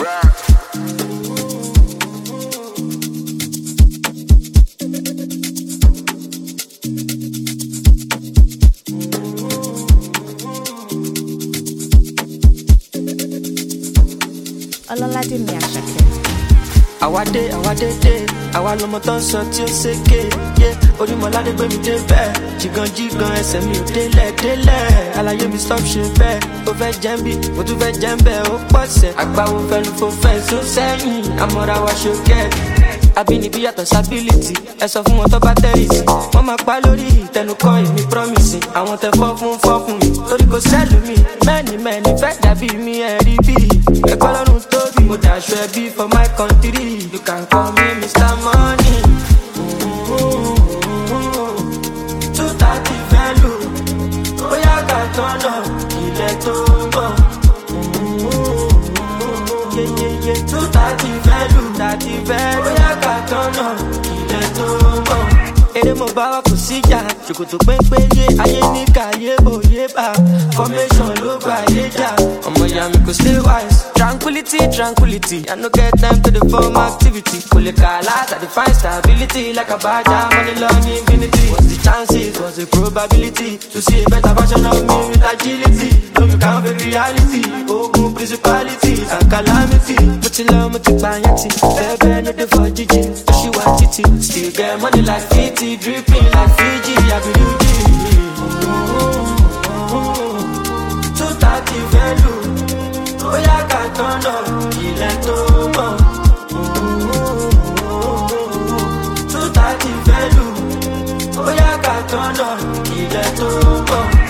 Ọlọ́ládé mi Àṣàkẹ́. Àwádé, àwa lọmọ tó ń sọ tí ó ṣèké. Orímọ̀ládé gbé mi dé bẹ́ẹ̀. Jìgàn ẹsẹ̀ mi ò délẹ̀. Àlàyé mi stop ṣe bẹ́ẹ̀. Ó fẹ́ jẹ́ ń bì, mo tún fẹ́ jẹ́ ń bẹ̀. Ó pọ̀ sẹ̀. Àgbáwo fẹ́nu fò fẹ́ sún sẹ́yìn. Àmọ́ra wa ṣókẹ́. Abínibí yàtọ̀ sábílítì. Ẹ sọ fún wọn tó bá tẹ́rìsì. Wọ́n máa pa lórí ìtẹnukọ́ èmi promise. Àwọn tẹ fọ́ fún mi. Torí kò sẹ́lù mi. Mẹ́ni fẹ́ dàbí mi ẹ̀rí bí. Ẹ̀kọ́ lọ́rùn tóbi. Mo dàṣọ ẹbí for my country. You can call me Mr. Money. 230 value. Bóyá ká tọ́nà ilẹ̀ tó ń bọ̀. 230 value. Bóyá ká tọ́nà ilẹ̀ tó ń bọ̀. Èrè mo bá wa kò síjà. Ṣòkòtò pépéyé ayé ní kàyé òye bá. Formation ló gbà yé jà. Ọmọ ìyá mi kò stay wise. Tranquility. I no get time to the form activity. Kole kalas, I define stability like a badger. Money long infinity. What's the chances? What's the probability to see a better version of me with agility? No, you can't fake reality. Ogun principalities and calamity. Multi-bayati. Bebe no dey for Gigi. She want titi. Still get money like 50, dripping like Fiji. I believe it. 230 value. Bóyá ká tọ́nà ilẹ̀ tó mọ̀. 230 value. Bóyá ká tọ́nà ilẹ̀ tó mọ̀.